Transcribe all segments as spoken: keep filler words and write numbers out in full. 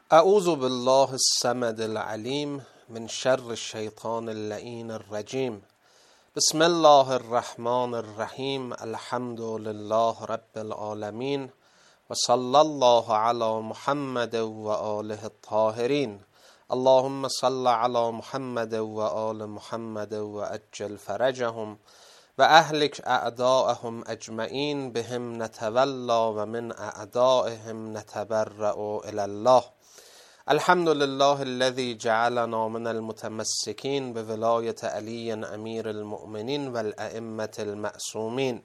اعوذ بالله الصمد العلیم من شر الشیطان اللعین الرجیم. بسم الله الرحمن الرحیم. الحمد لله رب العالمین و صلی الله علی محمد و آله الطاهرین. اللهم صل علی محمد و آل محمد و عجل فرجهم و اهلک اعداءهم اجمعین بهم نتولا و من اعدائهم نتبرأ الی الله. الحمد لله الذي جعلنا من المتمسكين بولایت علی امیر المؤمنین و الائمة المعصومین.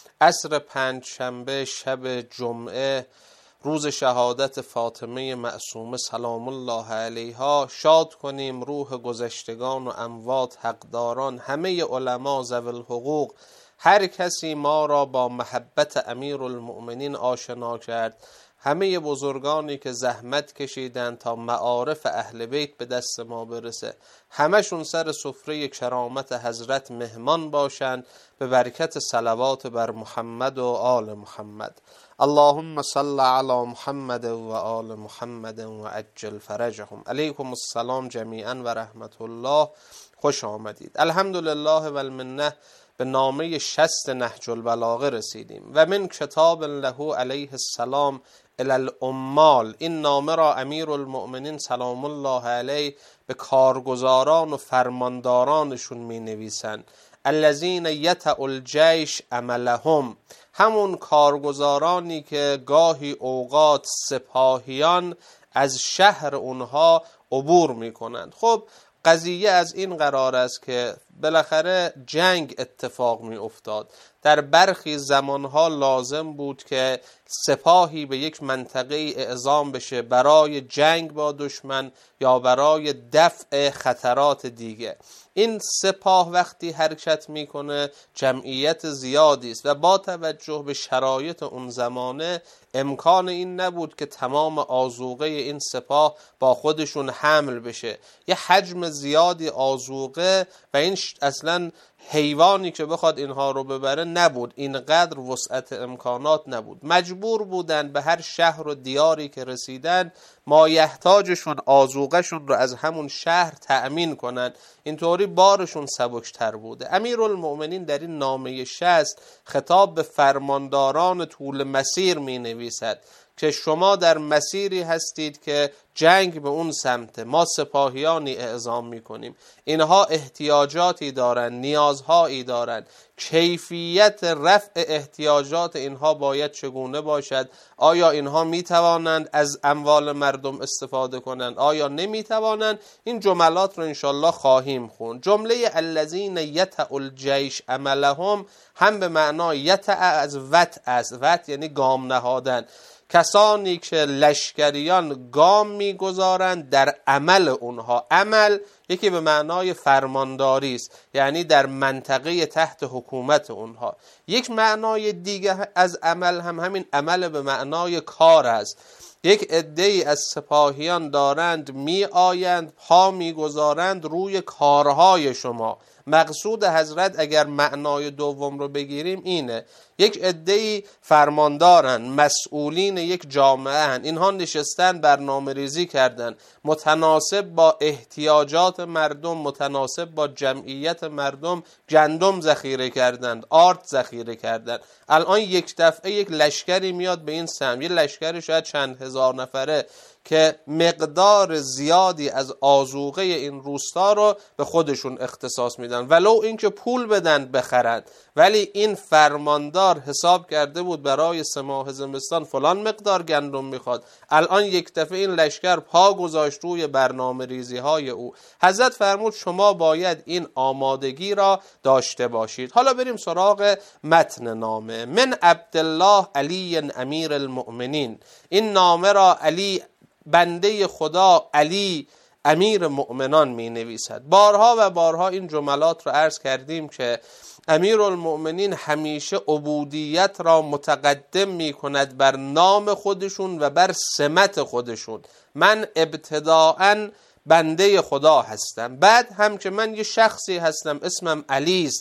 عصر پنجشنبه شب جمعه روز شهادت فاطمه معصومه سلام الله علیها شاد کنیم روح گذشتگان و اموات، حقداران، همه علما، ذوی الحقوق، هر کسی ما را با محبت امیر المؤمنین آشنا کرد، همه بزرگانی که زحمت کشیدن تا معارف اهل بیت به دست ما برسه، همشون سر سفره کرامت حضرت مهمان باشند به برکت صلوات بر محمد و آل محمد. اللهم صل علی محمد و آل محمد و عجل فرجهم. علیکم السلام جمیعا و رحمت الله. خوش آمدید. الحمدلله و المنه. به نامه شصت نهج البلاغه رسیدیم و من کتاب له علیه السلام الی العمال. این نامه را امیر المؤمنین سلام الله علیه به کارگزاران و فرماندارانشون می نویسند. الذین یطأ الجیش عملهم، همون کارگزارانی که گاهی اوقات سپاهیان از شهر اونها عبور می کنند. خب قضیه از این قرار است که بالاخره جنگ اتفاق می افتاد. در برخی زمانها لازم بود که سپاهی به یک منطقه اعزام بشه برای جنگ با دشمن یا برای دفع خطرات دیگه. این سپاه وقتی حرکت میکنه جمعیت زیادی است و با توجه به شرایط اون زمانه امکان این نبود که تمام آذوقه این سپاه با خودشون حمل بشه. یه حجم زیادی آذوقه و این اصلا حیوانی که بخواد اینها رو ببره نبود، اینقدر وسعت امکانات نبود. مجبور بودن به هر شهر و دیاری که رسیدن مایحتاجشون آذوقهشون رو از همون شهر تأمین کنن، اینطوری بارشون سبکتر بوده. امیرالمؤمنین در این نامه شصت خطاب به فرمانداران طول مسیر می نویسد که شما در مسیری هستید که جنگ به اون سمت، ما سپاهیانی اعزام میکنیم، اینها احتیاجاتی دارن، نیازهایی دارن، کیفیت رفع احتیاجات اینها باید چگونه باشد؟ آیا اینها میتوانند از اموال مردم استفاده کنند؟ آیا نمیتوانند؟ این جملات رو انشالله خواهیم خوند. جمله الذین یطأ الجیش عملهم هم به معنای یطأ از وطء است. وطء یعنی گام نهادن. کسانی که لشکریان گام میگذارند در عمل اونها. عمل یکی به معنای فرمانداری است، یعنی در منطقه تحت حکومت اونها. یک معنای دیگه از عمل هم همین عمل به معنای کار است. یک عده‌ای از سپاهیان دارند می آیند پا میگذارند روی کارهای شما. مقصود حضرت اگر معنای دوم رو بگیریم اینه، یک عده‌ای فرماندارن، مسئولین یک جامعه هن. اینها نشستن برنامه ریزی کردن متناسب با احتیاجات مردم، متناسب با جمعیت مردم گندم ذخیره کردند، آرد ذخیره کردند. الان یک دفعه یک لشکری میاد به این سمت، یه لشکری شاید چند هزار نفره که مقدار زیادی از آذوقه این روستا رو به خودشون اختصاص میدن، ولو اینکه پول بدن بخرند. ولی این فرماندار حساب کرده بود برای سه ماه زمستان فلان مقدار گندم میخواد، الان یک دفعه این لشکر پا گذاشت روی برنامه ریزی های او. حضرت فرمود شما باید این آمادگی را داشته باشید. حالا بریم سراغ متن نامه. من عبدالله علی امیر المؤمنین. این نامه را علی بنده خدا علی امیر مؤمنان می نویسد. بارها و بارها این جملات رو عرض کردیم که امیر المؤمنین همیشه عبودیت را متقدم می کند بر نام خودشون و بر سمت خودشون. من ابتداءً بنده خدا هستم، بعد هم که من یه شخصی هستم اسمم علی است،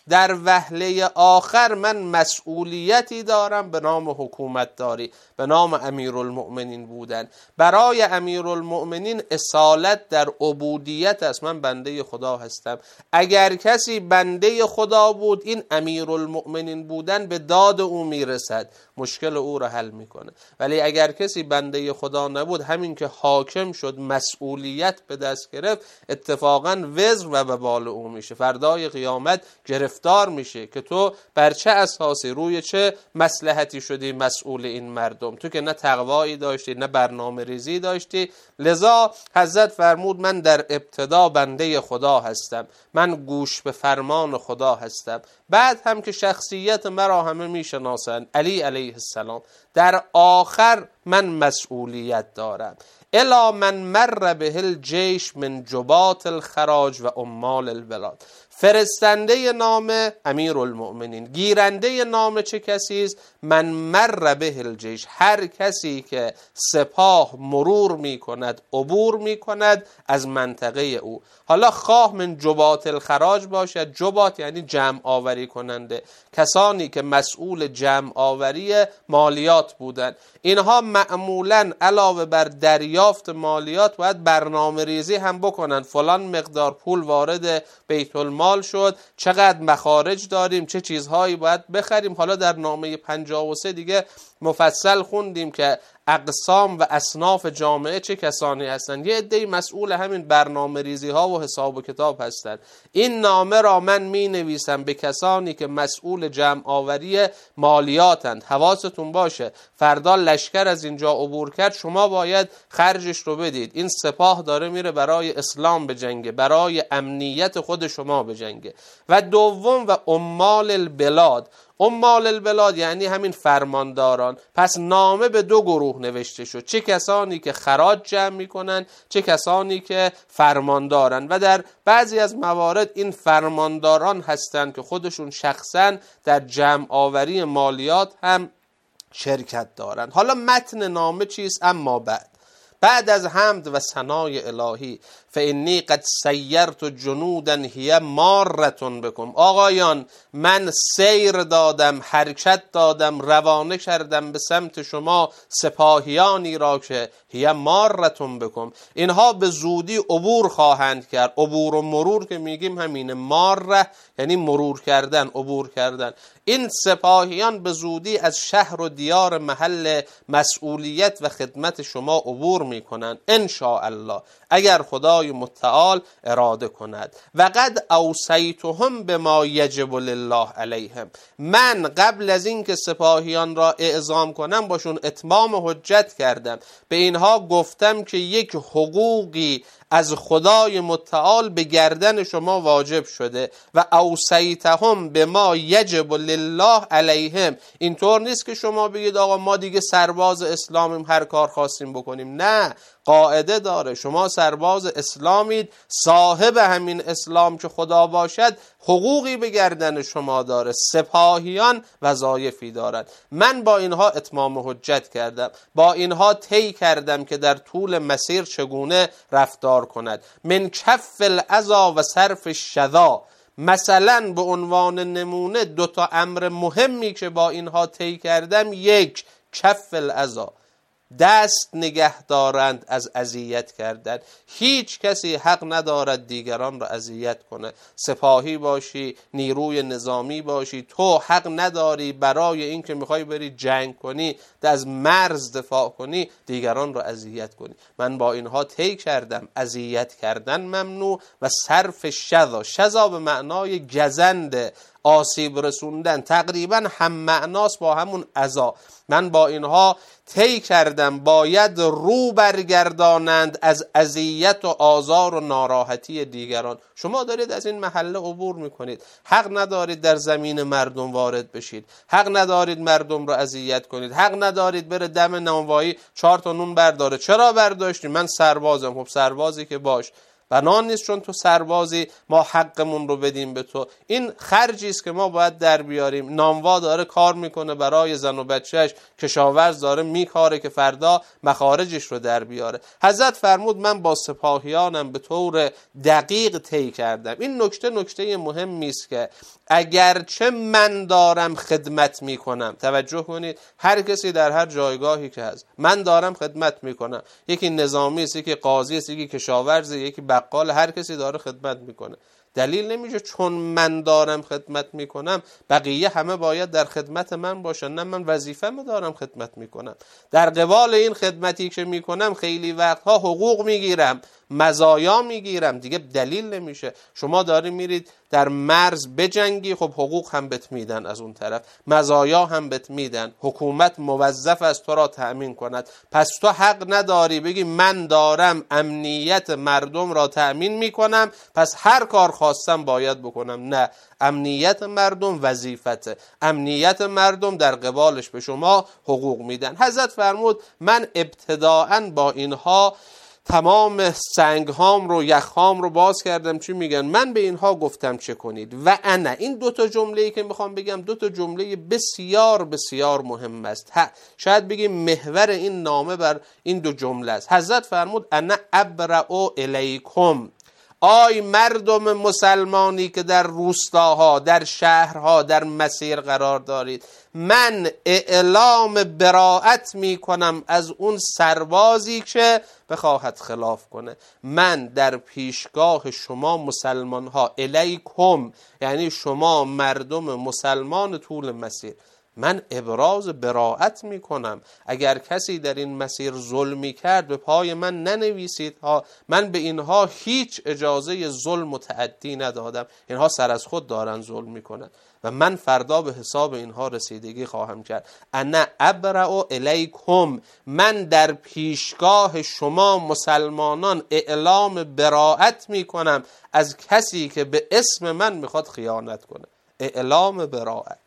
در وهله آخر من مسئولیتی دارم به نام حکومت داری، به نام امیرالمؤمنین بودن. برای امیرالمؤمنین اصالت در عبودیت است. من بنده خدا هستم. اگر کسی بنده خدا بود، این امیرالمؤمنین بودن به داد او میرسد، مشکل او را حل میکنه. ولی اگر کسی بنده خدا نبود، همین که حاکم شد، مسئولیت به دست گرفت، اتفاقا وزر و وبال او میشه. فردای قیامت گرفتار میشه که تو بر چه اساسی، روی چه مصلحتی شدی مسئول این مردم؟ تو که نه تقوایی داشتی نه برنامه ریزی داشتی. لذا حضرت فرمود من در ابتدا بنده خدا هستم، من گوش به فرمان خدا هستم. بعد هم که شخصیت مرا همه میشناسند، علی علیه السلام، در آخر من مسئولیت دارم. الا من مر به الجیش من جبات الخراج و عمال البلاد. فرستنده نام امیرالمؤمنین، گیرنده نام چه کسی است؟ من مر به الجیش، هر کسی که سپاه مرور می کند، عبور می کند از منطقه او. حالا خواه من جبات الخراج باشد، جبات یعنی جمع آوری کننده، کسانی که مسئول جمع آوری مالیات بودند. اینها معمولاً علاوه بر دریافت مالیات باید برنامه ریزی هم بکنن. فلان مقدار پول وارد بیت المال شد، چقدر مخارج داریم، چه چیزهایی باید بخریم. حالا در نامه پنجاه و سه دیگه مفصل خوندیم که اقسام و اصناف جامعه چه کسانی هستند. یه عده‌ای مسئول همین برنامه ریزی ها و حساب و کتاب هستند. این نامه را من می نویسم به کسانی که مسئول جمع آوری مالیاتند. حواستون باشه فردا لشکر از اینجا عبور کرد، شما باید خرجش رو بدید. این سپاه داره میره برای اسلام بجنگه، برای امنیت خود شما بجنگه. و دوم و عمال البلاد. عمال البلاد یعنی همین فرمانداران. پس نامه به دو گروه نوشته شد، چه کسانی که خراج جمع میکنن، چه کسانی که فرماندارن. و در بعضی از موارد این فرمانداران هستند که خودشون شخصا در جمع آوری مالیات هم شرکت دارند. حالا متن نامه چیست؟ اما بعد بعد از حمد و ثنای الهی، فانی قد سیرت جنودا هی مارتون بکم. آقایان من سیر دادم، حرکت دادم، روانه کردم به سمت شما سپاهیانی را که هی مارتون بکم، اینها به زودی عبور خواهند کرد. عبور و مرور که میگیم همینه، ماره یعنی مرور کردن، عبور کردن. این سپاهیان به زودی از شهر و دیار محل مسئولیت و خدمت شما عبور میکنند ان شاء الله، اگر خدای متعال اراده کند. و قد اوصیتهم بما یجب لله علیهم. من قبل از این که سپاهیان را اعزام کنم باشون اتمام حجت کردم. به اینها گفتم که یک حقوقی از خدای متعال به گردن شما واجب شده. و اوصیتهم بما یجب لله علیهم. اینطور نیست که شما بگید آقا ما دیگه سرباز اسلامیم، هر کار خواستیم بکنیم. نه، قاعده داره. شما سرباز اسلامید، صاحب همین اسلام که خدا باشد حقوقی به گردن شما داره. سپاهیان وظایفی دارند. من با اینها اتمام حجت کردم، با اینها طی کردم که در طول مسیر چگونه رفتار کند. من کف العزا و صرف الشذا. مثلا به عنوان نمونه دو تا امر مهمی که با اینها طی کردم: یک، کف العزا، دست نگه دارند از اذیت کردن. هیچ کسی حق ندارد دیگران را اذیت کنه. سپاهی باشی، نیروی نظامی باشی، تو حق نداری برای این که میخوای بری جنگ کنی، از مرز دفاع کنی، دیگران را اذیت کنی. من با اینها طی کردم اذیت کردن ممنوع. و صرف شذا، شذا به معنای گزند، آسیب رسوندن، تقریبا هم معناست با همون اذا. من با اینها طی کردم باید رو برگردانند از اذیت و آزار و ناراحتی دیگران. شما دارید از این محله عبور میکنید، حق ندارید در زمین مردم وارد بشید، حق ندارید مردم را اذیت کنید، حق ندارید بره دم نانوایی چهار تا نون برداره. چرا برداشتی؟ من سربازم. خب سربازی که باش، بنا نیست چون تو سربازی ما حقمون رو بدیم به تو. این خرجی است که ما باید در بیاریم. نانوا داره کار میکنه برای زن و بچهش، کشاورز داره میکاره که فردا مخارجش رو در بیاره. حضرت فرمود من با سپاهیانم به طور دقیق طی کردم. این نکته نکته مهمی است که اگرچه من دارم خدمت میکنم، توجه کنید، هر کسی در هر جایگاهی که هست من دارم خدمت میکنم، یکی نظامی است، یکی قاضی است، یکی کشاورز، یکی بقال، هر کسی داره خدمت میکنه. دلیل نمیشه چون من دارم خدمت میکنم بقیه همه باید در خدمت من باشن. نه، من وظیفه‌مو دارم خدمت میکنم. در قبال این خدمتی که میکنم خیلی وقتها حقوق میگیرم، مزایا میگیرم. دیگه دلیل نمیشه شما داری میرید در مرز بجنگی، خب حقوق هم بهت میدن، از اون طرف مزایا هم بهت میدن، حکومت موظف است تو را تأمین کند. پس تو حق نداری بگی من دارم امنیت مردم را تأمین میکنم پس هر کار خواستم باید بکنم. نه، امنیت مردم وظیفته، امنیت مردم در قبالش به شما حقوق میدن. حضرت فرمود من ابتداءً با اینها تمام سنگ هام رو، یخ هام رو باز کردم. چی میگن؟ من به اینها گفتم چه کنید و انا. این دو تا جمله‌ای که میخوام بگم دو تا جمله بسیار بسیار مهم است. شاید بگیم محور این نامه بر این دو جمله است. حضرت فرمود انا ابرأ الیکم، آی مردم مسلمانی که در روستاها، در شهرها، در مسیر قرار دارید، من اعلام براءت می کنم از اون سربازی که بخواهد خلاف کنه. من در پیشگاه شما مسلمان ها، الیکم یعنی شما مردم مسلمان طول مسیر، من ابراز براءت می کنم. اگر کسی در این مسیر ظلمی کرد به پای من ننویسید ها، من به اینها هیچ اجازه ظلم و تعدی ندادم. اینها سر از خود دارن ظلم می کنن و من فردا به حساب اینها رسیدگی خواهم کرد. انا ابرأ الیکم، من در پیشگاه شما مسلمانان اعلام براءت می کنم از کسی که به اسم من میخواد خیانت کنه. اعلام براءت.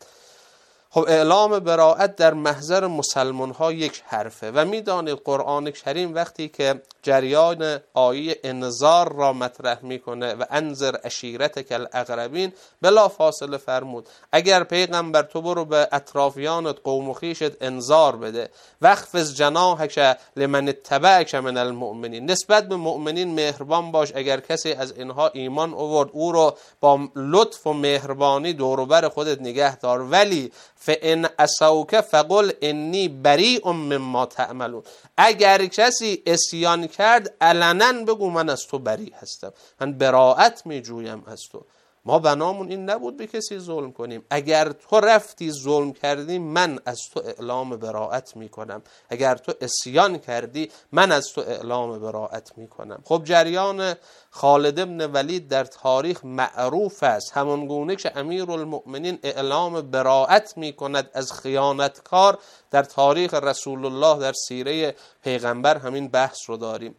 خب اعلام براءت در محضر مسلمان ها یک حرفه و میدانید قرآن کریم وقتی که جریان آیه انذار را مطرح میکنه و انذر عشیرتک الاقربین، بلا فاصله فرمود اگر پیغمبر تو برو به اطرافیانت، قوم و خویشت انذار بده، واخفض جناحک لمن اتبعک من المؤمنین، نسبت به مؤمنین مهربان باش. اگر کسی از اینها ایمان آورد او رو با لطف و مهربانی دور و بر خودت نگه دار. ولی فان عصوک فقل انی بریء مما تعملون، اگر کسی عصیان کرد علنا بگو من از تو بری هستم، من براءت می جویم از تو. ما بنامون این نبود به کسی ظلم کنیم. اگر تو رفتی ظلم کردی من از تو اعلام براءت می کنم، اگر تو عصیان کردی من از تو اعلام براءت می کنم. خب جریان خالد ابن ولید در تاریخ معروف است، همان گونه که امیرالمؤمنین اعلام براءت می کند از خیانتکار. در تاریخ رسول الله در سیره پیغمبر همین بحث رو داریم.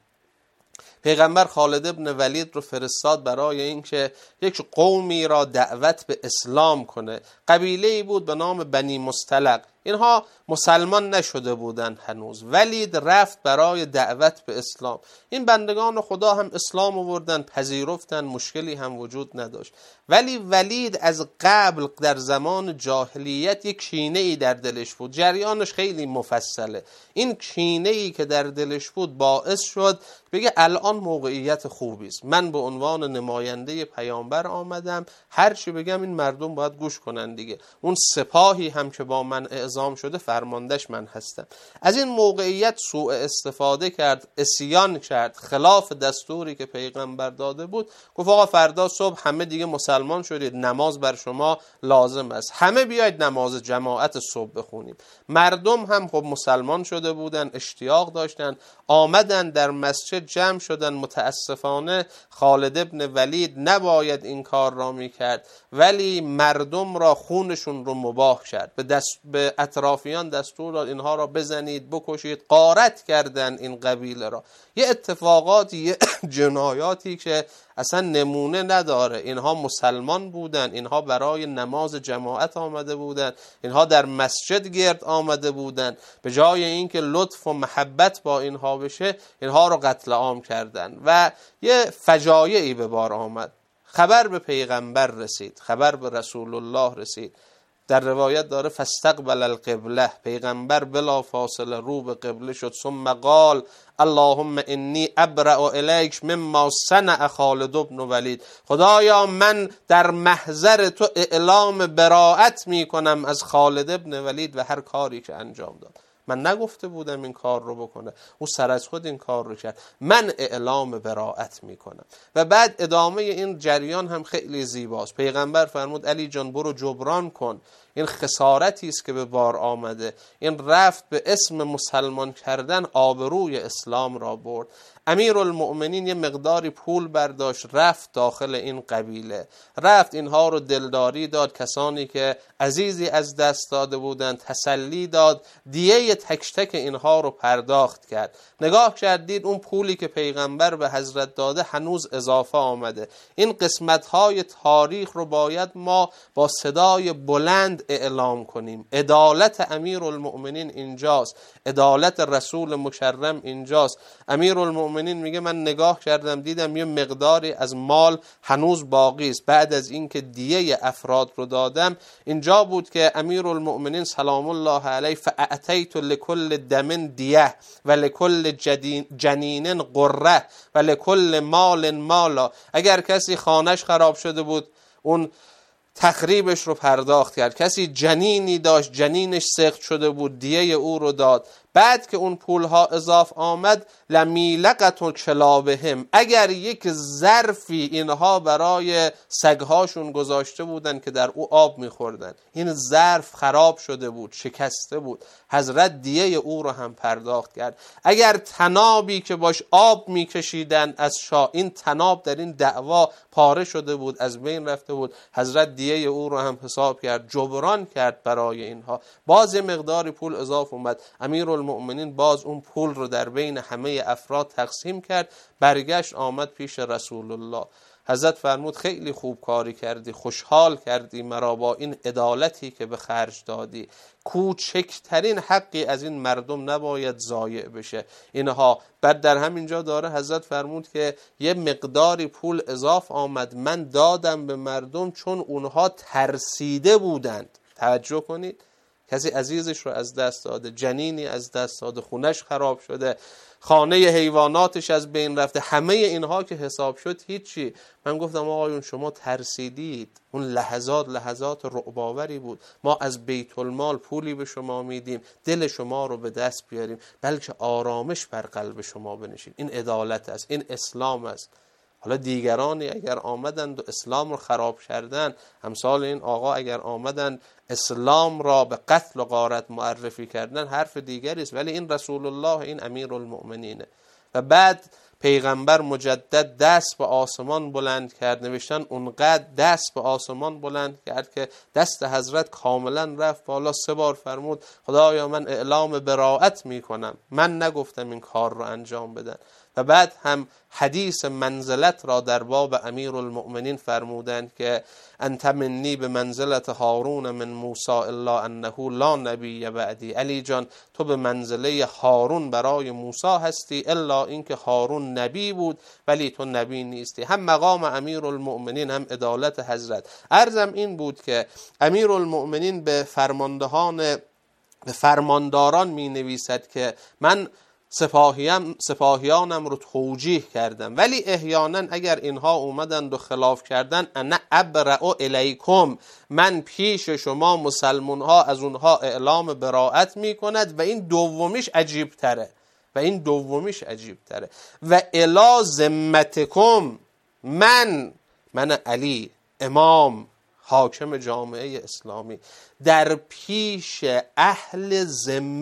پیغمبر خالد ابن ولید رو فرستاد برای اینکه یک قومی را دعوت به اسلام کنه. قبیله‌ای بود به نام بنی مستلق، اینها مسلمان نشده بودند هنوز. ولید رفت برای دعوت به اسلام. این بندگان خدا هم اسلام آوردن، پذیرفتن، مشکلی هم وجود نداشت. ولی ولید از قبل در زمان جاهلیت یک کینه‌ای در دلش بود. جریانش خیلی مفصله. این کینه‌ای که در دلش بود باعث شد بگه الان موقعیت خوبی است، من به عنوان نماینده پیامبر آمدم، هر چی بگم این مردم باید گوش کنن دیگه. اون سپاهی هم که با من اعزام شده فرماندهش من هستم. از این موقعیت سوء استفاده کرد، عصیان کرد، خلاف دستوری که پیغمبر داده بود. گفت آقا فردا صبح همه دیگه مسلمان شدید، نماز بر شما لازم است، همه بیاید نماز جماعت صبح بخونیم. مردم هم خب مسلمان شده بودن، اشتیاق داشتن، آمدن در مسجد جمع شدن. متاسفانه خالد ابن ولید نباید این کار را میکرد، ولی مردم را خونشون رو مباح کرد. به, دست به اطرافیان دستور داد اینها را بزنید، بکشید، غارت کردن این قبیله را. یه اتفاقاتی، یه جنایاتی که اصلا نمونه نداره. اینها مسلمان بودن، اینها برای نماز جماعت آمده بودن، اینها در مسجد گرد آمده بودن. به جای اینکه لطف و محبت با اینها بشه، اینها رو قتل عام کردن و یه فجایعی به بار آمد. خبر به پیغمبر رسید، خبر به رسول الله رسید. در روایت داره فاستقبل القبله، پیغمبر بلا فاصله رو به قبله شد. ثم قال اللهم انی ابرأ الیک مما صنع خالد بن ولید، خدایا من در محضر تو اعلام براءت می کنم از خالد بن ولید و هر کاری که انجام داد. من نگفته بودم این کار رو بکنه، او سر از خود این کار رو کرد، من اعلام براءت میکنم. و بعد ادامه این جریان هم خیلی زیباست. پیغمبر فرمود علی جان برو جبران کن، این خسارتی است که به بار آمده. این رفت به اسم مسلمان کردن آبروی اسلام را برد. امیرالمؤمنین یه مقداری پول برداشت، رفت داخل این قبیله، رفت اینها رو دلداری داد، کسانی که عزیزی از دست داده بودند تسلی داد، دیه تک تک اینها رو پرداخت کرد. نگاه کردید اون پولی که پیغمبر به حضرت داده هنوز اضافه آمده. این قسمت‌های تاریخ رو باید ما با صدای بلند اعلام کنیم. عدالت امیرالمؤمنین اینجاست، عدالت رسول مکرم اینجاست. امیرالمؤمنین میگه من نگاه کردم دیدم یه مقداری از مال هنوز باقی است. بعد از اینکه دیه افراد رو دادم، اینجا بود که امیرالمؤمنین سلام الله علیه فاعطیت لكل دم دیه و لكل جنین قره و لكل مال مالا. اگر کسی خانش خراب شده بود اون تخریبش رو پرداخت کرد، کسی جنینی داشت جنینش سقط شده بود دیه او رو داد. بعد که اون پولها اضاف آمد لمیلقت کلابهم، اگر یک ظرفی اینها برای سگهاشون گذاشته بودن که در او آب میخوردن، این ظرف خراب شده بود، شکسته بود، حضرت دیه او رو هم پرداخت کرد. اگر تنابی که باش آب میکشیدن از شاه، این تناب در این دعوا پاره شده بود، از بین رفته بود، حضرت دیه او رو هم حساب کرد، جبران کرد برای اینها. باز مقداری پول اضافه اومد، امیرالمؤمنین باز اون پول رو در بین همه افراد تقسیم کرد، برگشت آمد پیش رسول الله. حضرت فرمود خیلی خوب کاری کردی، خوشحال کردی مرا با این عدالتی که به خرج دادی. کوچکترین حقی از این مردم نباید ضایع بشه. اینها بعد در همین جا داره حضرت فرمود که یه مقداری پول اضاف آمد، من دادم به مردم چون اونها ترسیده بودند. توجه کنید، کسی عزیزش رو از دست داده، جنینی از دست داده، خونش خراب شده، خانه حیواناتش از بین رفته، همه اینها که حساب شد هیچی. من گفتم آقایون شما ترسیدید، اون لحظات لحظات رعب‌آوری بود. ما از بیت المال پولی به شما میدیم دل شما رو به دست بیاریم، بلکه آرامش بر قلب شما بنشین. این عدالت است، این اسلام است. حالا دیگرانی اگر آمدند و اسلام رو خراب کردن، همثال این آقا اگر آمدند اسلام را به قتل و غارت معرفی کردن، حرف دیگری است. ولی این رسول الله، این امیرالمؤمنینه. و بعد پیغمبر مجدد دست به آسمان بلند کرد، نوشتن اونقدر دست به آسمان بلند کرد که دست حضرت کاملا رفت بالا. سه بار فرمود خدایا من اعلام براءت میکنم، من نگفتم این کار رو انجام بدن. و بعد هم حدیث منزلت را در باب امیرالمؤمنین فرمودند که انت منی به منزلت هارون من موسی الا انه لا نبی بعدی. علی جان تو به منزله هارون برای موسی هستی، الا اینکه هارون نبی بود ولی تو نبی نیستی. هم مقام امیرالمؤمنین هم عدالت حضرت. عرضم این بود که امیرالمؤمنین به فرماندهان به فرمانداران می نویسد که من سپاهیم سپاهیانم رو توجیه کردم، ولی احیانا اگر اینها اومدند و خلاف کردن، انا ابرأ الیکم، من پیش شما مسلمان ها از اونها اعلام براءت می کند. و این دومیش عجیب تره و این دومیش عجیب تره و الی ذمتکم، من من علی امام حاکم جامعه اسلامی در پیش اهل ذمه،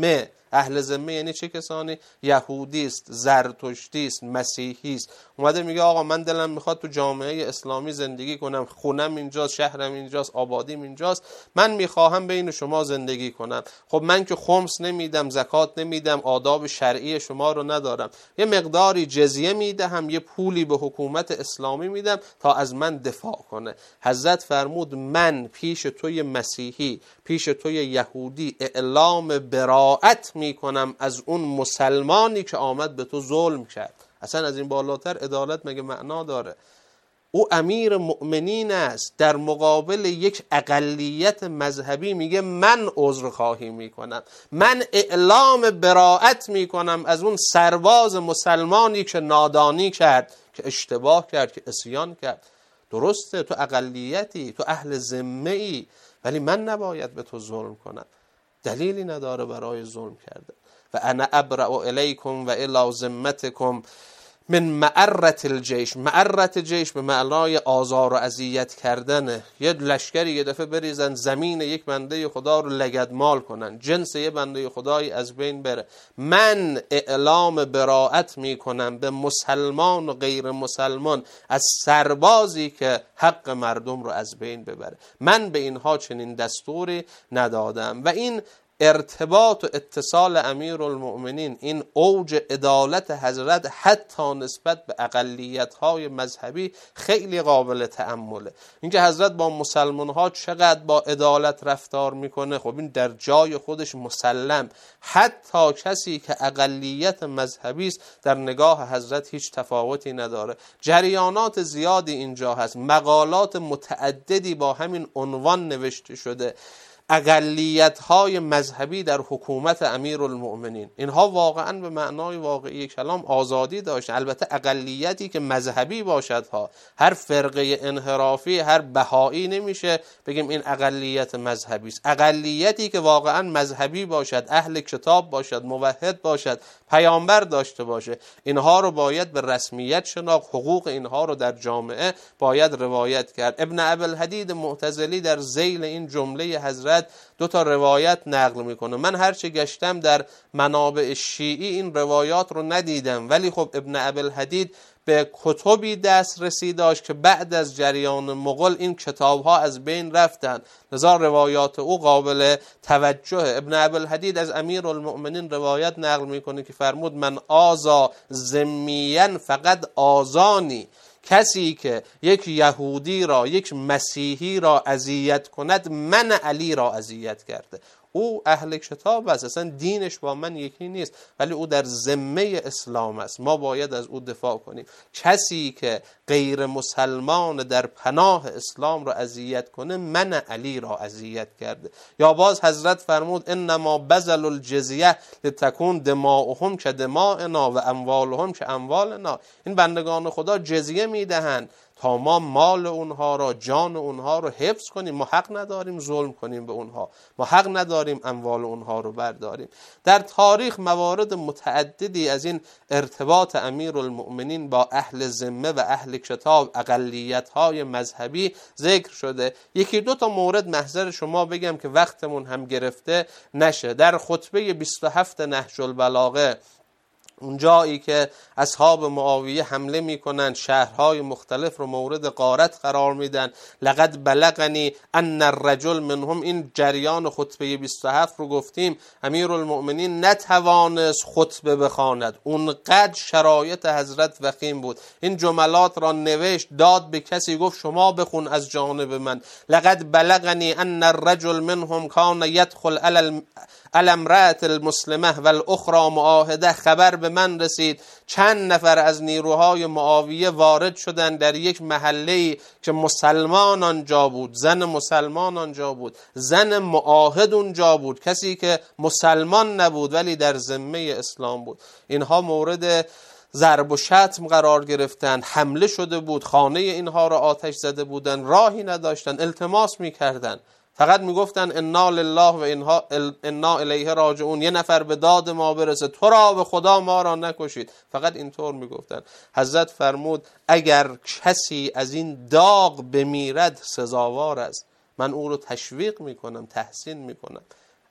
اهل ذمه یعنی چه کسانی؟ یهودی است، زرتشتی است، مسیحی است. اومده میگه آقا من دلم میخواد تو جامعه اسلامی زندگی کنم، خونم اینجاست، شهرم اینجاست، آبادیم اینجاست، من میخواهم بین شما زندگی کنم. خب من که خمس نمیدم، زکات نمیدم، آداب شرعی شما رو ندارم، یه مقداری جزیه میدهم، یه پولی به حکومت اسلامی میدم تا از من دفاع کنه. حضرت فرمود من پیش توی مسیحی، پیش توی یهودی اعلام براءت میکنم از اون مسلمانی که آمد به تو ظلم کرد. اصلا از این بالاتر عدالت مگه معنا داره؟ او امیر مؤمنین است، در مقابل یک اقلیت مذهبی میگه من عذر خواهی میکنم، من اعلام براءت میکنم از اون سرباز مسلمانی که نادانی کرد، که اشتباه کرد، که عصیان کرد. درسته تو اقلیتی، تو اهل ذمه ای، ولی من نباید به تو ظلم کنم. دلیلی نداره برای ظلم کرده. و انا ابرأ الیکم و الی ذمتکم من معرت الجیش. معرت جیش به معنای آزار و اذیت کردنه. یه لشکری یه دفعه بریزن زمین یک بنده خدا رو لگدمال کنن، جنس یه بنده خدایی از بین بره. من اعلام براءت میکنم به مسلمان و غیر مسلمان از سربازی که حق مردم رو از بین ببره. من به اینها چنین دستوری ندادم. و این ارتباط و اتصال امیرالمؤمنین، این اوج عدالت حضرت حتی نسبت به اقلیت‌های مذهبی خیلی قابل تأمله. اینکه حضرت با مسلمان‌ها چقدر با عدالت رفتار میکنه، خب این در جای خودش مسلم. حتی کسی که اقلیت مذهبی است در نگاه حضرت هیچ تفاوتی نداره. جریانات زیادی اینجا هست، مقالات متعددی با همین عنوان نوشته شده، اقلیت‌های مذهبی در حکومت امیرالمؤمنین. اینها واقعا به معنای واقعی کلام آزادی داشتن. البته اقلیتی که مذهبی باشد ها، هر فرقه انحرافی، هر بهایی نمیشه بگیم این اقلیت مذهبی است. اقلیتی که واقعا مذهبی باشد، اهل کتاب باشد، موحد باشد، پیامبر داشته باشه، اینها رو باید به رسمیت شناخت، حقوق اینها رو در جامعه باید روایت کرد. ابن ابوالحدید معتزلی در ذیل این جمله حضرت دو تا روایت نقل میکنه. من هرچه گشتم در منابع شیعی این روایات رو ندیدم، ولی خب ابن ابوالحدید به کتبی دسترسی داشت که بعد از جریان مغول این کتاب‌ها از بین رفتن، لذا روایات او قابل توجه. ابن ابوالحدید از امیرالمؤمنین روایت نقل میکنه که فرمود من آزا ذمیًا فقط آزانی. کسی که یک یهودی را، یک مسیحی را اذیت کند، من علی را اذیت کرده. او اهل کتاب است، اصلا دینش با من یکی نیست، ولی او در ذمه اسلام است، ما باید از او دفاع کنیم. کسی که غیر مسلمان در پناه اسلام را اذیت کنه، من علی را اذیت کرده. یا باز حضرت فرمود انما بذل الجزیه لتکون دماؤهم که دماؤنا و اموالهم که اموالنا. این بندگان خدا جزیه میدهند تا ما مال اونها را، جان اونها رو حفظ کنیم. ما حق نداریم ظلم کنیم به اونها، ما حق نداریم اموال اونها رو برداریم. در تاریخ موارد متعددی از این ارتباط امیرالمؤمنین با اهل ذمه و اهل کتاب، اقلیت‌های مذهبی ذکر شده. یکی دو تا مورد محضر شما بگم که وقتمون هم گرفته نشه. در خطبه بیست و هفت نهج البلاغه، اون جایی که اصحاب معاویه حمله میکنن، شهرهای مختلف رو مورد غارت قرار میدن، لقد بلغنی ان الرجل منهم، این جریان خطبه بیست و هفت رو گفتیم. امیرالمؤمنین نتوانست خطبه بخواند، اونقدر شرایط حضرت وخیم بود. این جملات را نوشت، داد به کسی، گفت شما بخون از جانب من. لقد بلغنی ان الرجل منهم کان يدخل علی الامرأة المسلمه و الاخرى معاهده. خبر به من رسید چند نفر از نیروهای معاویه وارد شدن در یک محله که مسلمان آنجا بود، زن مسلمان آنجا بود، زن معاهد اونجا بود، کسی که مسلمان نبود ولی در ذمه اسلام بود. اینها مورد ضرب و شتم قرار گرفتن، حمله شده بود، خانه اینها را آتش زده بودن، راهی نداشتن، التماس میکردن، فقط میگفتن انا لله و انا الیه راجعون. یه نفر به داد ما برسه، تو را به خدا ما را نکشید. فقط اینطور میگفتن. حضرت فرمود اگر کسی از این داغ بمیرد سزاوار است، من او رو تشویق میکنم، تحسین میکنم.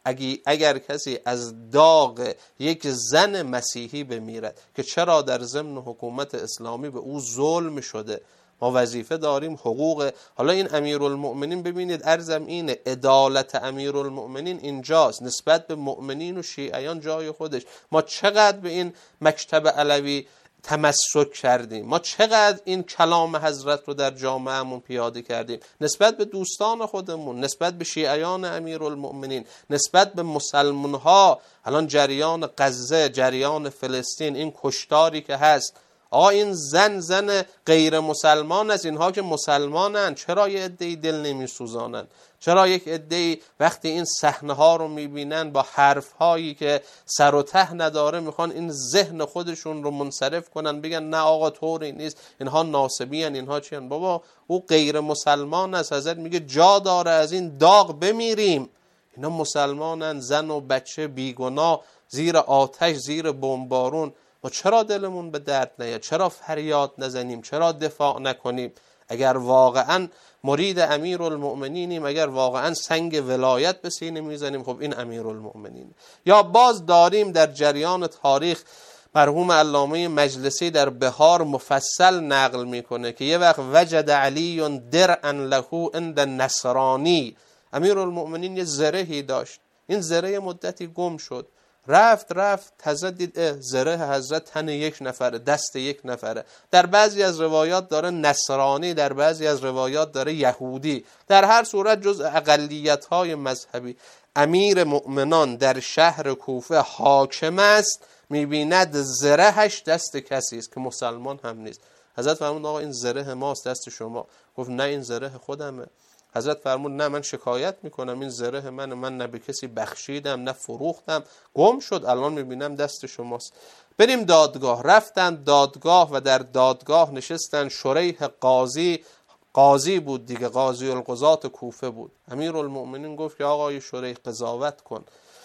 اگر کسی از داغ یک زن مسیحی بمیرد که چرا در ضمن حکومت اسلامی به او ظلم شده، ما وظیفه داریم حقوق. حالا این امیرالمؤمنین ببینید عرضم اینه، عدالت امیرالمؤمنین اینجاست نسبت به مؤمنین و شیعیان جای خودش. ما چقدر به این مکتب علوی تمسک کردیم، ما چقدر این کلام حضرت رو در جامعهمون پیاده کردیم نسبت به دوستان خودمون، نسبت به شیعیان امیرالمؤمنین، نسبت به مسلمان ها. الان جریان غزه، جریان فلسطین، این کشتاری که هست، آقا این زن زن غیر مسلمان است، اینها که مسلمانن چرا یه عده‌ای دل نمی سوزانن؟ چرا یک عده‌ای وقتی این صحنه ها رو میبینن با حرف هایی که سر و ته نداره میخوان این ذهن خودشون رو منصرف کنن، بگن نه آقا طوری نیست، اینها ناصبی هن، اینها چی هن؟ بابا او غیر مسلمان است، حضرت میگه جا داره از این داغ بمیریم. اینا مسلمانن، زن و بچه بیگناه زیر آتش، زیر بمبارون. ما چرا دلمون به درد نیاد؟ چرا فریاد نزنیم؟ چرا دفاع نکنیم؟ اگر واقعا مرید امیرالمؤمنینیم، اگر واقعا سنگ ولایت به سینه میزنیم، خب این امیرالمؤمنین. یا باز داریم در جریان تاریخ مرحوم علامه مجلسی در بهار مفصل نقل میکنه که یه وقت وجد علی درعا له عند نصرانی، امیرالمؤمنین یه زرهی داشت، این زره مدتی گم شد، رفت رفت تازه دید زره حضرت تن یک نفره، دست یک نفره. در بعضی از روایات داره نصرانی، در بعضی از روایات داره یهودی. در هر صورت جز اقلیت های مذهبی. امیر مؤمنان در شهر کوفه حاکم است، میبیند زرهش دست کسی است که مسلمان هم نیست. حضرت فرمود آقا این زره ماست، دست شما. گفت نه این زره خودمه. حضرت فرمود نه من شکایت میکنم، این زره من، من نه به کسی بخشیدم نه فروختم، گم شد، الان میبینم دست شماست. بریم دادگاه. رفتن دادگاه و در دادگاه نشستن. شریح قاضی، قاضی بود دیگه، قاضی القضات کوفه بود. امیرالمؤمنین گفت که آقای شریح قضاوت کن.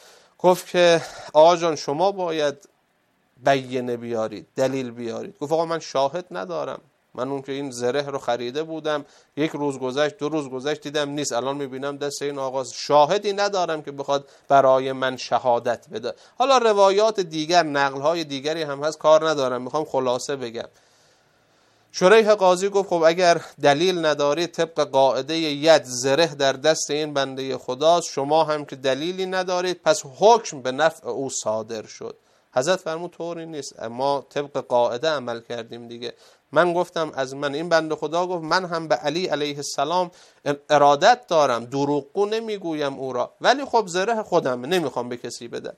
گفت که آقا جان شما باید بیانه بیارید، دلیل بیارید. گفت آقا من شاهد ندارم، من اون که این زره رو خریده بودم، یک روز گذشت، دو روز گذشت، دیدم نیست، الان میبینم دست این آقا، شاهدی ندارم که بخواد برای من شهادت بده. حالا روایات دیگر، نقلهای دیگری هم هست، کار ندارم، میخوام خلاصه بگم. شریح قاضی گفت خب اگر دلیل ندارید، طبق قاعده ید زره در دست این بنده خداست، شما هم که دلیلی ندارید، پس حکم به نفع او صادر شد. حضرت فرمود طوری نیست، ما طبق قاعده عمل کردیم دیگه. من گفتم از من، این بنده خدا گفت من هم به علی علیه السلام ارادت دارم، دروغگو نمیگویم او را، ولی خب زره خودم نمیخوام به کسی بدم.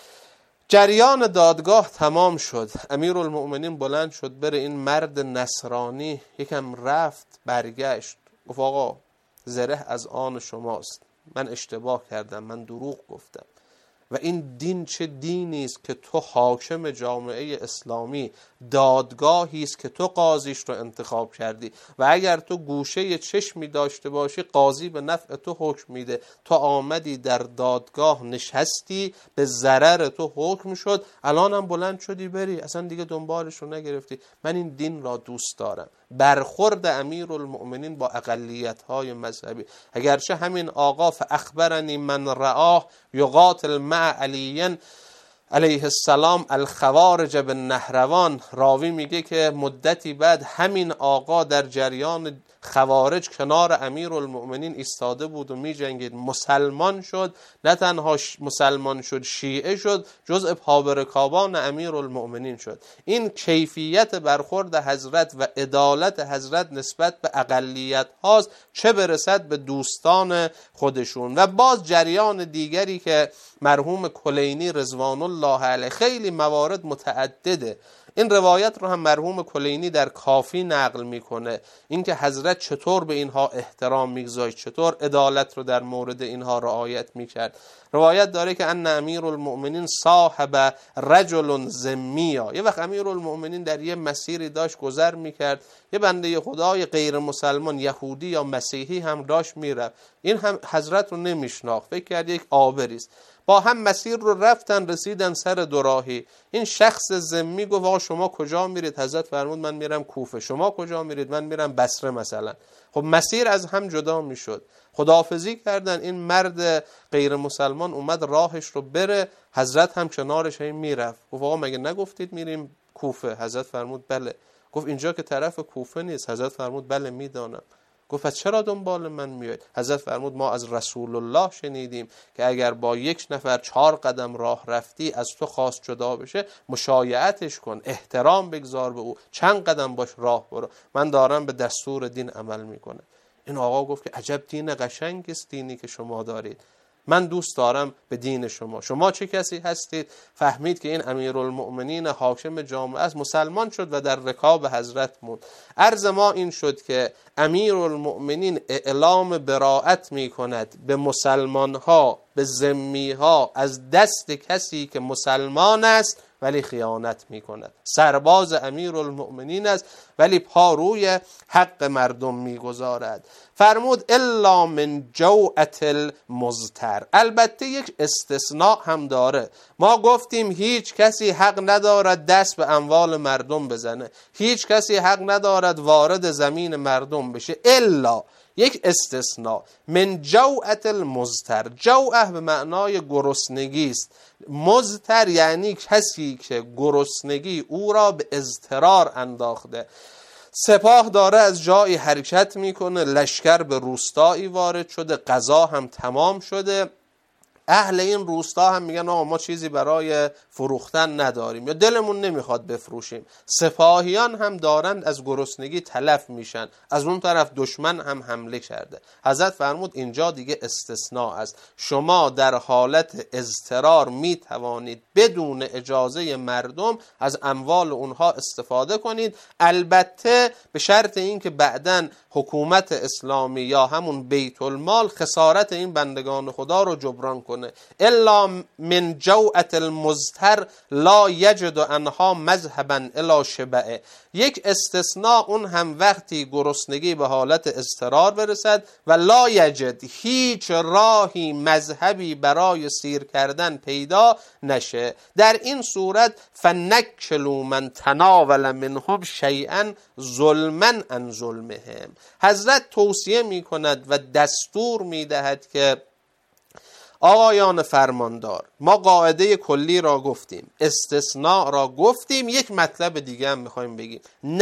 جریان دادگاه تمام شد. امیرالمؤمنین بلند شد بره این مرد نصرانی یکم رفت، برگشت گفت آقا زره از آن شماست، من اشتباه کردم، من دروغ گفتم. و این دین چه دینی است که تو حاکم جامعه اسلامی، دادگاهی است که تو قاضیش رو انتخاب کردی و اگر تو گوشه چشمی داشته باشی قاضی به نفع تو حکم میده. تو آمدی در دادگاه نشستی، به ضرر تو حکم شد، الان هم بلند شدی بری، اصلا دیگه دنبالش رو نگرفتی. من این دین را دوست دارم. برخورد امیرالمؤمنین با اقلیت‌های مذهبی. اگرچه همین آقا فاخبرنی من رآه یقاتل مع علی علیه السلام الخوارج بالنهروان، راوی میگه که مدتی بعد همین آقا در جریان خوارج کنار امیرالمؤمنین ایستاده بود و می جنگید، مسلمان شد. نه تنها مسلمان شد، شیعه شد، جزء پابرکابان امیرالمؤمنین شد. این کیفیت برخورد حضرت و عدالت حضرت نسبت به اقلیت هاست، چه برسد به دوستان خودشون. و باز جریان دیگری که مرحوم کلینی رضوان الله علیه، خیلی موارد متعدده، این روایت رو هم مرحوم کلینی در کافی نقل میکنه، اینکه حضرت چطور به اینها احترام میگذاشت، چطور عدالت رو در مورد اینها رعایت میکرد. روایت داره که ان امیرالمؤمنین صاحب رجل ذمیا، یه وقت امیرالمؤمنین در یه مسیری داشت گذر میکرد، یه بنده خدای غیر مسلمان، یهودی یا مسیحی هم داشت میرفت، این هم حضرت رو نمیشناخت، فکر کرد یک عابری است. با هم مسیر رو رفتن، رسیدن سر دوراهی. این شخص ذمی گفت آقا شما کجا میرید؟ حضرت فرمود من میرم کوفه. شما کجا میرید؟ من میرم بصره مثلا. خب مسیر از هم جدا میشد. خداحافظی کردن. این مرد غیر مسلمان اومد راهش رو بره، حضرت هم کنارش هی میرفت. گفت آقا مگه نگفتید میریم کوفه؟ حضرت فرمود بله. گفت اینجا که طرف کوفه نیست. حضرت فرمود بله میدانم. گفت پس چرا دنبال من میاید؟ حضرت فرمود ما از رسول الله شنیدیم که اگر با یک نفر چهار قدم راه رفتی از تو خواست جدا بشه، مشایعتش کن، احترام بگذار به او، چند قدم باش راه برو، من دارم به دستور دین عمل میکنه. این آقا گفت که عجب دین قشنگی است دینی که شما دارید، من دوست دارم به دین شما. شما چه کسی هستید؟ فهمید که این امیرالمؤمنین حاکم جامعه است، مسلمان شد و در رکاب حضرت موند. عرض ما این شد که امیرالمؤمنین اعلام براءت می کند به مسلمان ها، به ذمی ها، از دست کسی که مسلمان است ولی خیانت می کند. سرباز امیرالمؤمنین است ولی پا روی حق مردم می گذارد. فرمود الا من جوعة المضطر. البته یک استثناء هم داره. ما گفتیم هیچ کسی حق ندارد دست به اموال مردم بزنه، هیچ کسی حق ندارد وارد زمین مردم بشه، الا یک استثناء، من جوعة المضطر. جوعه به معنای گرسنگی است. مضطر یعنی کسی که گرسنگی او را به اضطرار انداخته. سپاه داره از جایی حرکت میکنه، لشکر به روستایی وارد شده، غذا هم تمام شده، اهل این روستا هم میگن آقا ما چیزی برای فروختن نداریم یا دلمون نمیخواد بفروشیم. سپاهیان هم دارند از گرسنگی تلف میشن، از اون طرف دشمن هم حمله کرده. حضرت فرمود اینجا دیگه استثناء است، شما در حالت اضطرار میتوانید بدون اجازه مردم از اموال اونها استفاده کنید، البته به شرط این که بعداً حکومت اسلامی یا همون بیت المال خسارت این بندگان خدا رو جبران کنه. الا من جوعة المضطر لا یجد انها مذهبا الی شبعه. یک استثناء اون هم وقتی گرسنگی به حالت اضطرار برسد و لا یجد، هیچ راهی مذهبی برای سیر کردن پیدا نشه. در این صورت فنکلوا من تناول منهم شیئا ظلما عن ظلمهم. حضرت توصیه می کند و دستور می دهد که آقایان فرماندار، ما قاعده کلی را گفتیم، استثناء را گفتیم، یک مطلب دیگه هم میخوایم بگیم.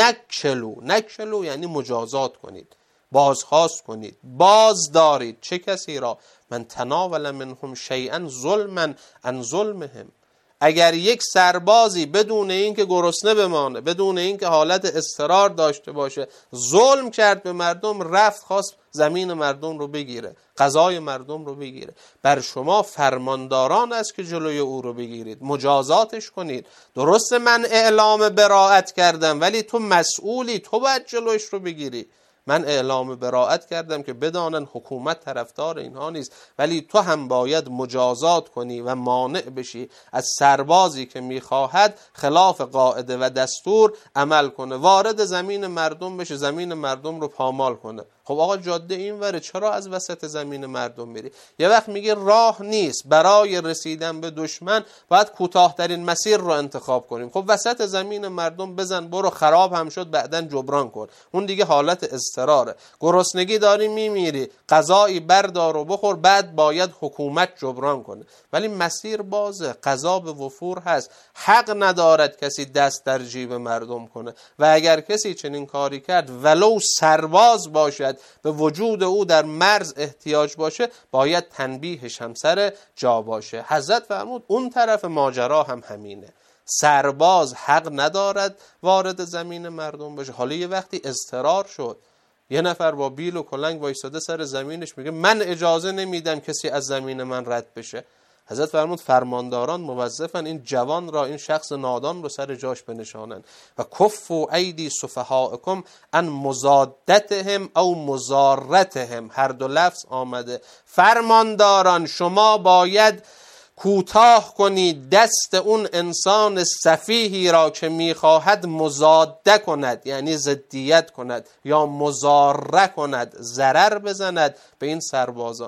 نکلو، نکلو یعنی مجازات کنید، بازخواست کنید، باز دارید. چه کسی را؟ من تناول منهم شیئا ظلما عن ظلمهم. اگر یک سربازی بدون اینکه گرسنه بمانه، بدون اینکه حالت اضطرار داشته باشه، ظلم کرد به مردم، رفت خواست زمین مردم رو بگیره، غذای مردم رو بگیره، بر شما فرمانداران است که جلوی او رو بگیرید، مجازاتش کنید. درسته من اعلام براءت کردم ولی تو مسئولی، تو باید جلوش رو بگیری. من اعلام براءت کردم که بدانن حکومت طرفدار اینها نیست، ولی تو هم باید مجازات کنی و مانع بشی از سربازی که میخواهد خلاف قاعده و دستور عمل کنه، وارد زمین مردم بشه، زمین مردم رو پامال کنه. خب آقا جاده این وره، چرا از وسط زمین مردم میری؟ یه وقت میگه راه نیست، برای رسیدن به دشمن باید کوتاه‌ترین مسیر رو انتخاب کنیم. خب وسط زمین مردم بزن برو، خراب هم شد بعدن جبران کن، اون دیگه حالت اضطراره. گرسنگی داری میمیری، غذایی بردار و بخور، بعد باید حکومت جبران کنه. ولی مسیر بازه، غذا به وفور هست، حق ندارد کسی دست در جیب مردم کنه. و اگر کسی چنین کاری کرد ولو سرباز باشد، به وجود او در مرز احتیاج باشه، باید تنبیهش هم سر جا باشه. حضرت فرمود اون طرف ماجرا هم همینه، سرباز حق ندارد وارد زمین مردم بشه. حالا یه وقتی اضطرار شد، یه نفر با بیل و کلنگ وایساده سر زمینش میگه من اجازه نمیدم کسی از زمین من رد بشه. حضرت فرمود فرمانداران موظفن این جوان را، این شخص نادان رو سر جاش بنشانن. و کفوا ایدی سفهاءکم ان مزادتهم او مزارتهم، هر دو لفظ آمده. فرمانداران شما باید کوتاه کنید دست اون انسان سفیهی را که میخواهد مزاده کند، یعنی ضدیت کند، یا مزاره کند، ضرر بزند به این سربازان.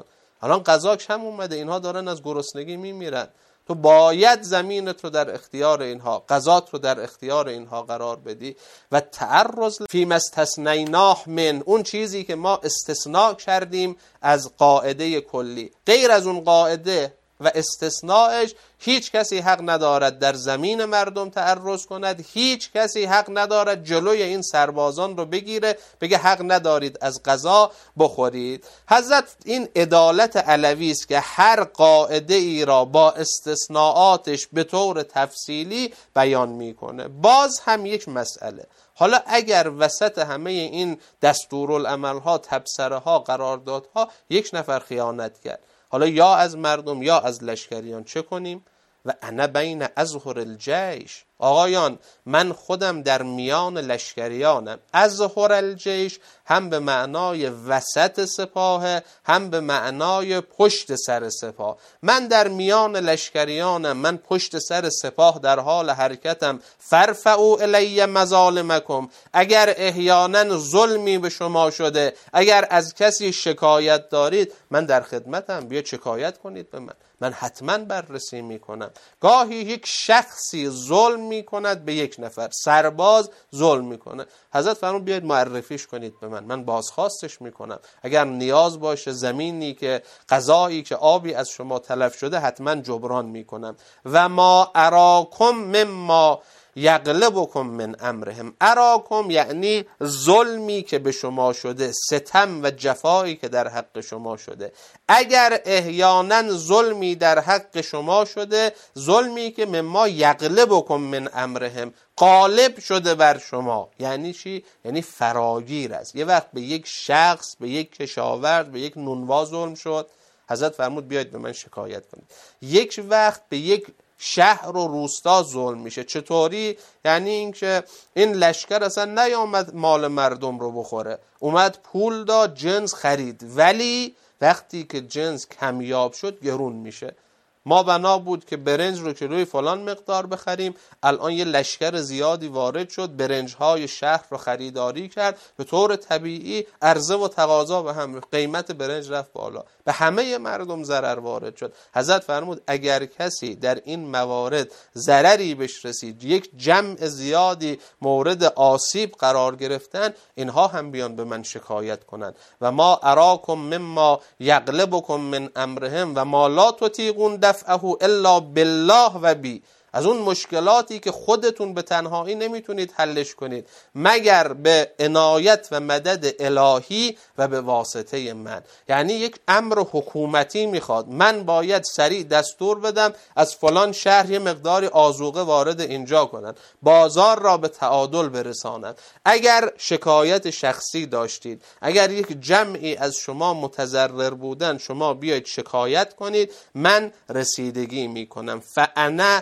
الان غذا کم اومده، اینها دارن از گرسنگی میمیرن. تو باید زمینت رو در اختیار اینها، غذات رو در اختیار اینها قرار بدی. و تعرض فی ما استثنیناه من، اون چیزی که ما استثناء کردیم از قاعده کلی، غیر از اون قاعده و استثناءش هیچ کسی حق ندارد در زمین مردم تعرض کند، هیچ کسی حق ندارد جلوی این سربازان رو بگیره بگه حق ندارید از غذا بخورید. حضرت این عدالت علوی است که هر قاعده ای را با استثناءاتش به طور تفصیلی بیان میکنه. باز هم یک مسئله، حالا اگر وسط همه این دستورالعملها، تبصره ها، قراردادها یک نفر خیانت کرد، حالا یا از مردم یا از لشکریان، چه کنیم؟ و انا بین ازهر الجیش، آقایان من خودم در میان لشکریانم. ازهر الجیش هم به معنای وسط سپاه، هم به معنای پشت سر سپاه. من در میان لشکریانم، من پشت سر سپاه در حال حرکتم. فرفعوا الی مظالمکم، اگر احیانا ظلمی به شما شده، اگر از کسی شکایت دارید، من در خدمتم، بیا شکایت کنید به من، من حتما بررسی میکنم. گاهی یک شخصی ظلم میکند به یک نفر، سرباز ظلم میکنه، حضرت فرمود بیاید معرفیش کنید به من، من بازخواستش میکنم. اگر نیاز باشه زمینی که غذایی که آبی از شما تلف شده، حتما جبران میکنم. و ما اراکم مما یغلبکم من امرهم، اراکم یعنی ظلمی که به شما شده، ستم و جفایی که در حق شما شده. اگر احیانا ظلمی در حق شما شده، ظلمی که مما یغلبکم من امرهم، غالب شده بر شما، یعنی چی؟ یعنی فراگیر است. یه وقت به یک شخص، به یک کشاورز، به یک نونوا ظلم شد، حضرت فرمود بیاید به من شکایت کنید. یک وقت به یک شهر و روستا ظلم میشه. چطوری؟ یعنی اینکه این لشکر اصلا نیامد مال مردم رو بخوره، اومد پول داد، جنس خرید، ولی وقتی که جنس کمیاب شد گرون میشه. ما بنا بود که برنج رو کیلوی فلان مقدار بخریم، الان یه لشکر زیادی وارد شد، برنج های شهر رو خریداری کرد، به طور طبیعی عرضه و تقاضا به هم، قیمت برنج رفت بالا، به همه مردم ضرر وارد شد. حضرت فرمود اگر کسی در این موارد ضرری بهش رسید، یک جمع زیادی مورد آسیب قرار گرفتن، اینها هم بیان به من شکایت کنند. و ما اراکم مما یغلبکم من امرهم و ما لا تطیقون دفعه الا بالله و بی، از اون مشکلاتی که خودتون به تنهایی نمیتونید حلش کنید مگر به عنایت و مدد الهی و به واسطه من. یعنی یک امر حکومتی میخواد، من باید سریع دستور بدم از فلان شهر یه مقداری آذوقه وارد اینجا کنن، بازار را به تعادل برسانن. اگر شکایت شخصی داشتید، اگر یک جمعی از شما متضرر بودن، شما بیاید شکایت کنید، من رسیدگی میکنم. فانا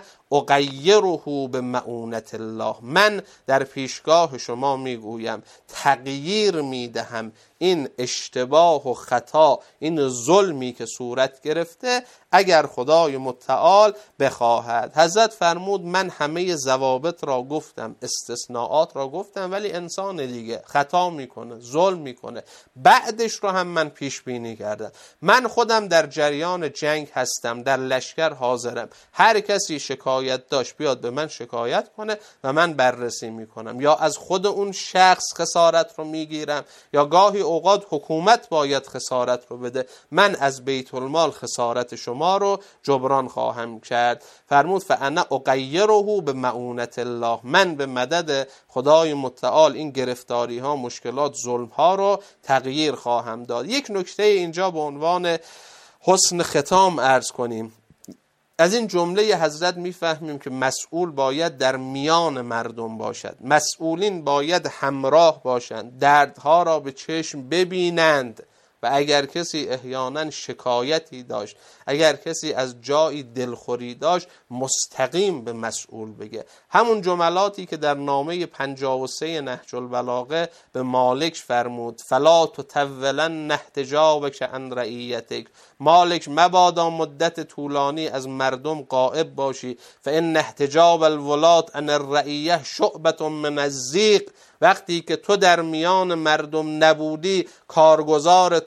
اغیره به معونت الله، من در پیشگاه شما میگویم تغییر میدهم این اشتباه و خطا، این ظلمی که صورت گرفته، اگر خدای متعال بخواهد. حضرت فرمود من همه ضوابط را گفتم، استثناءات را گفتم، ولی انسان دیگه خطا میکنه، ظلم میکنه، بعدش رو هم من پیش بینی کردم. من خودم در جریان جنگ هستم، در لشکر حاضرم، هر کسی شکایت داشت بیاد به من شکایت کنه و من بررسی میکنم. یا از خود اون شخص خسارت رو میگیرم، یا گاهی اوقات حکومت باید خسارت رو بده، من از بیت المال خسارت شما رو جبران خواهم کرد. فرمود فانا اغیره به معونت الله، من به مدد خدای متعال این گرفتاری ها، مشکلات، ظلم ها رو تغییر خواهم داد. یک نکته اینجا به عنوان حسن ختام عرض کنیم. از این جمله حضرت میفهمیم که مسئول باید در میان مردم باشد، مسئولین باید همراه باشند، دردها را به چشم ببینند و اگر کسی احیانا شکایتی داشت، اگر کسی از جایی دلخوری داشت، مستقیم به مسئول بگه. همون جملاتی که در نامه پنجاه و سه نهج البلاغه به مالک فرمود فلا تطولن احتجابک عن رعیتک، مالک مبادا مدت طولانی از مردم غائب باشی، فان احتجاب الولاة عن الرعیه شعبة من الضیق، وقتی که تو در میان مردم نبودی، کارگزار تو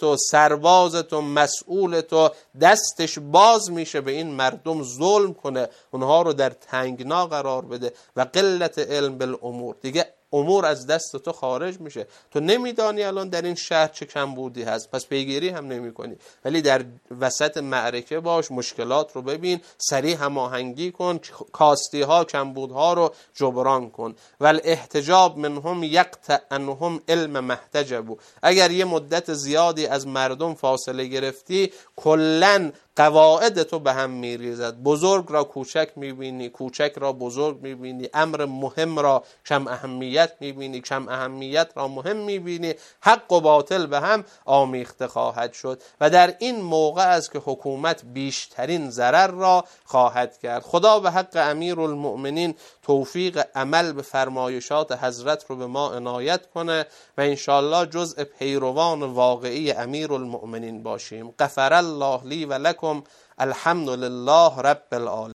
تو، سرباز تو، مسئول تو دستش باز میشه به این مردم ظلم کنه، اونها رو در تنگنا قرار بده و قلت علم بالامور، دیگه امور از دست تو خارج میشه. تو نمیدانی الان در این شهر چه کمبودی هست، پس پیگیری هم نمی کنی، ولی در وسط معرکه باش، مشکلات رو ببین، سریع هماهنگی کن، کاستی ها کمبودها رو جبران کن. والاحتجاب منهم یقطع عنهم علم محتجبوا، اگر یه مدت زیادی از مردم فاصله گرفتی کلن قواعد تو به هم میریزد، بزرگ را کوچک میبینی، کوچک را بزرگ میبینی، امر مهم را کم اهمیت میبینی، کم اهمیت را مهم میبینی، حق و باطل به هم آمیخته خواهد شد و در این موقع است که حکومت بیشترین ضرر را خواهد کرد. خدا به حق امیرالمؤمنین توفیق عمل به فرمایشات حضرت رو به ما عنایت کنه و انشاءالله جزء پیروان واقعی امیرالمؤمنین باشیم. غفر الله لی و لکم، الحمد لله رب العالمین.